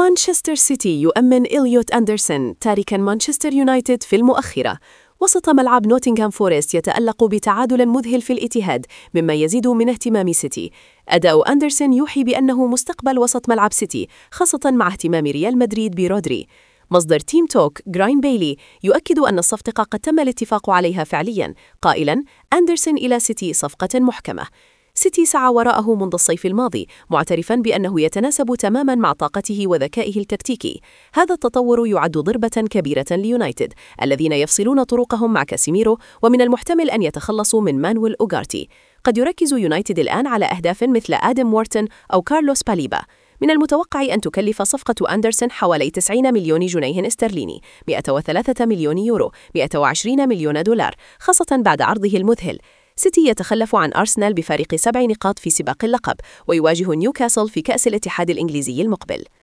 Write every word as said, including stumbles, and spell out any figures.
مانشستر سيتي يؤمن إليوت أندرسون تاركاً مانشستر يونايتد في المؤخرة. وسط ملعب نوتنغهام فورست يتألق بتعادل مذهل في الاتحاد، مما يزيد من اهتمام سيتي. أداء أندرسون يوحي بأنه مستقبل وسط ملعب سيتي، خاصة مع اهتمام ريال مدريد برودري. مصدر تيم توك غراين بيلي يؤكد أن الصفقة قد تم الاتفاق عليها فعلياً، قائلاً: أندرسون إلى سيتي صفقة محكمة. سيتي سعى وراءه منذ الصيف الماضي، معترفاً بأنه يتناسب تماماً مع طاقته وذكائه التكتيكي. هذا التطور يعد ضربة كبيرة ليونايتد الذين يفصلون طرقهم مع كاسيميرو، ومن المحتمل أن يتخلصوا من مانويل أوغارتي. قد يركز يونايتد الآن على أهداف مثل آدم وارتن أو كارلوس باليبا. من المتوقع أن تكلف صفقة أندرسون حوالي تسعين مليون جنيه استرليني، مئة وثلاثة مليون يورو، مئة وعشرين مليون دولار، خاصة بعد عرضه المذهل. سيتي يتخلف عن أرسنال بفارق سبع نقاط في سباق اللقب، ويواجه نيوكاسل في كأس الاتحاد الإنجليزي المقبل.